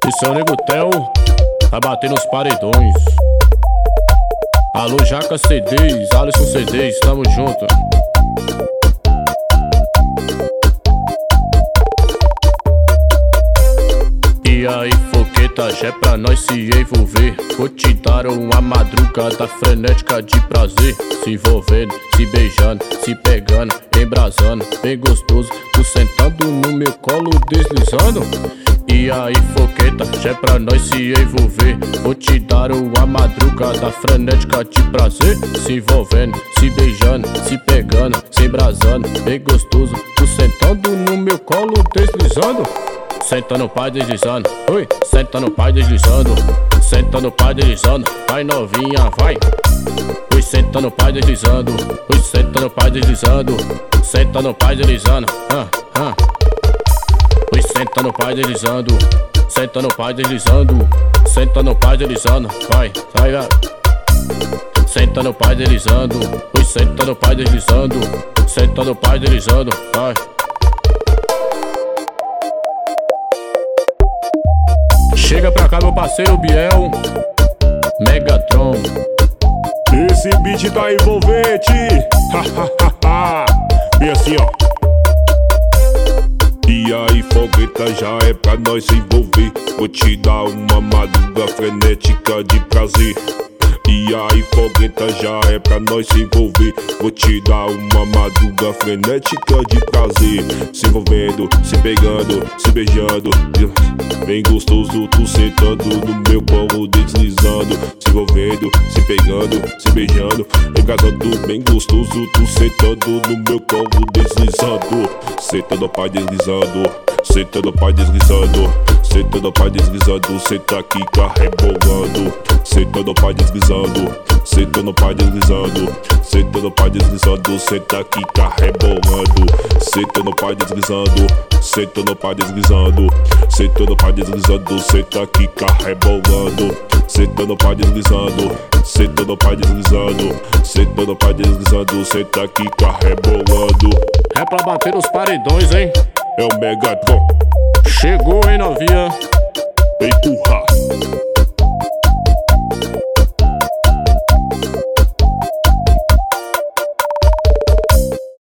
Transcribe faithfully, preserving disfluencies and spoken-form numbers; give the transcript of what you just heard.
Esse é o Nego Tel, vai bater nos paredões. Alô Jaca C Ds, Alisson C Ds, tamo junto. E aí foqueta, já é pra nós se envolver. Vou te dar uma madrugada frenética de prazer. Se envolvendo, se beijando, se pegando, embrasando, bem gostoso. Tu sentando no meu colo deslizando. E aí foqueta, já é pra nós se envolver. Vou te dar uma madrugada frenética de prazer. Se envolvendo, se beijando, se pegando, se embrasando, bem gostoso. Tu sentando no meu colo deslizando. Senta no pai deslizando, ui, senta no pai deslizando. Senta no pai deslizando, vai novinha, vai. Ui, senta no pai deslizando, ui, senta no pai deslizando. Senta no pai deslizando, ah, ah. Ui, senta no pai deslizando, senta no pai deslizando. Senta no pai deslizando, vai, vai, vai. Senta no pai deslizando, ui, senta no pai deslizando. Senta no pai deslizando, vai. Chega pra cá meu parceiro Biel, Megatron. Esse beat tá envolvente, ha ha ha ha. Bem assim ó. E aí fogueta, já é pra nós se envolver. Vou te dar uma madruga frenética de prazer. E aí fogueta, já é pra nós se envolver. Vou te dar uma madruga frenética de prazer. Se envolvendo, se pegando, se beijando, bem gostoso, tu sentando no meu colo deslizando. Se envolvendo, se pegando, se beijando, embrasando, bem gostoso, tu sentando no meu colo deslizando. Senta no pai deslizando, senta no pai deslizando. Senta no pai deslizando, senta aqui carrebolando. Senta no pai deslizando, senta no pai deslizando. Senta no pai deslizando, senta aqui carrebolando. Senta no pai deslizando, senta no pai deslizando. Senta no pai deslizando, senta aqui carrebolando. Senta no pai deslizando, senta no pai deslizando. Senta no pai deslizando, senta aqui carrebolando. É pra bater os paredões, hein? É o Megatron. Chegou, hein, novinha? Empurra.